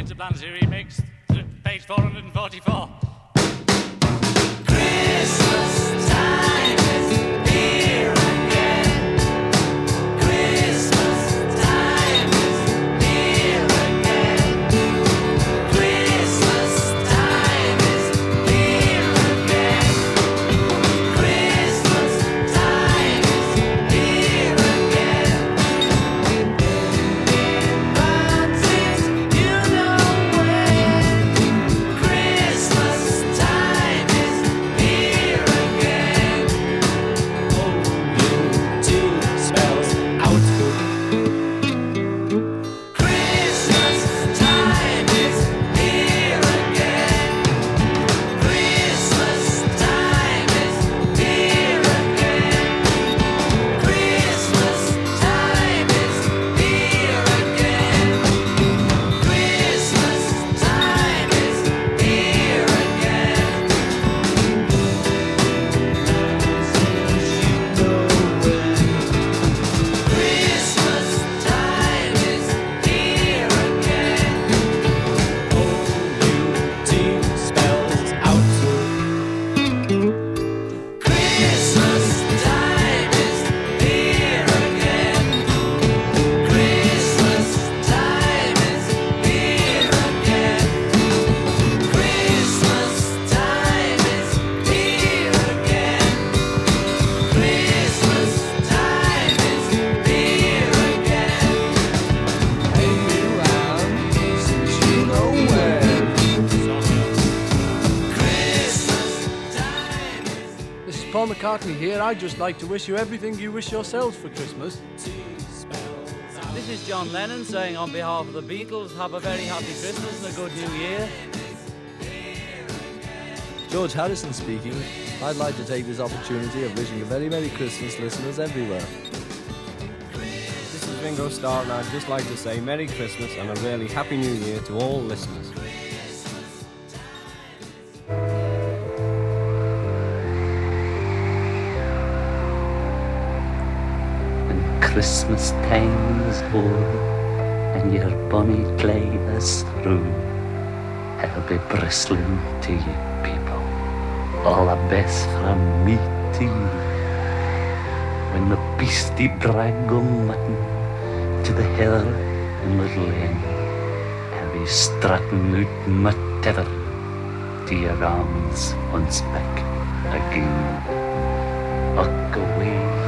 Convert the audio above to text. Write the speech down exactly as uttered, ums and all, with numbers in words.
Pizza Planetary remix, page four hundred forty-four. Christmas time is here again. Christmas time is here again. Christmas time is here again. Christmas time is here again. Fancies, you know when. Christmas time is here again. Oh, you two spells out. Christmas time is here again. Christmas time is here again. Christmas time is here again. Christmas time is here again. Christmas time is here again. Oh, you two spells out. Christmas time is here again. Christmas time is here again. Christmas time is here again. Christmas time is here again. Hang around since you know when. Christmas time is This is Paul McCartney here. I'd just like to wish you everything you wish yourselves for Christmas. This is John Lennon saying on behalf of the Beatles, have a very happy Christmas and a good New Year. George Harrison speaking. I'd like to take this opportunity of wishing a very Merry Christmas, listeners everywhere. This is Ringo Starr, and I'd just like to say Merry Christmas and a really Happy New Year to all listeners. When Christmas time is o'er and your bonny clay is through, I'll be bristling to you people, all the best from me to you. When the beastie drag go mutton to the heather in Little Lane, I'll be strutting out my tether to your arms once back again. Uck away